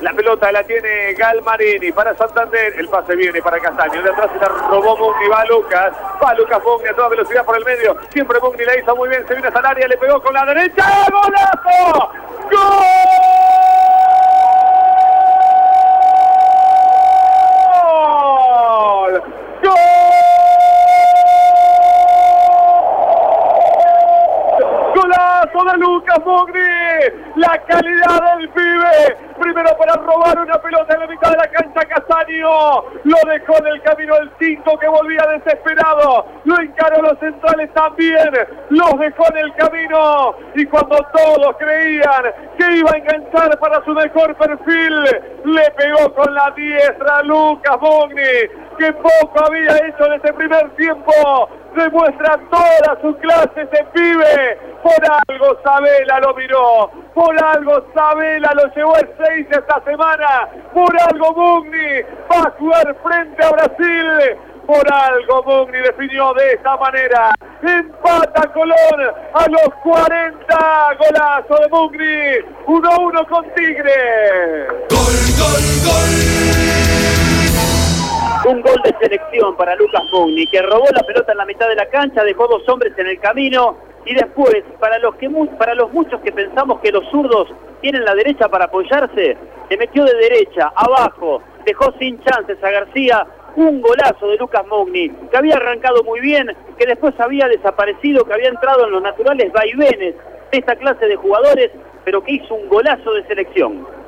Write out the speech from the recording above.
La pelota la tiene Galmarini para Santander. El pase viene para Castaño. De atrás se la robó Mugni. Va Lucas Mugni a toda velocidad por el medio. Siempre Mugni la hizo muy bien. Se viene hasta el área. Le pegó con la derecha. ¡Golazo! ¡Gol! De Lucas Mugni, la calidad del pibe, primero para robar una pelota en la mitad de la cancha. Castaño lo dejó en el camino el 5 que volvía desesperado, lo encaró los centrales también, los dejó en el camino y cuando todos creían que iba a enganchar para su mejor perfil, le pegó con la diestra a Lucas Mugni, que poco había hecho en este primer tiempo. Demuestra todas sus clases de pibe. Por algo Sabela lo miró. Por algo Sabela lo llevó el 6 esta semana. Por algo Mugni va a jugar frente a Brasil. Por algo Mugni definió de esta manera. Empata Colón a los 40. Golazo de Mugni. 1-1 con Tigre. Gol, gol, gol. Un gol de selección para Lucas Mugni, que robó la pelota en la mitad de la cancha, dejó dos hombres en el camino y después, para los muchos que pensamos que los zurdos tienen la derecha para apoyarse, se metió de derecha, abajo, dejó sin chances a García. Un golazo de Lucas Mugni, que había arrancado muy bien, que después había desaparecido, que había entrado en los naturales vaivenes de esta clase de jugadores, pero que hizo un golazo de selección.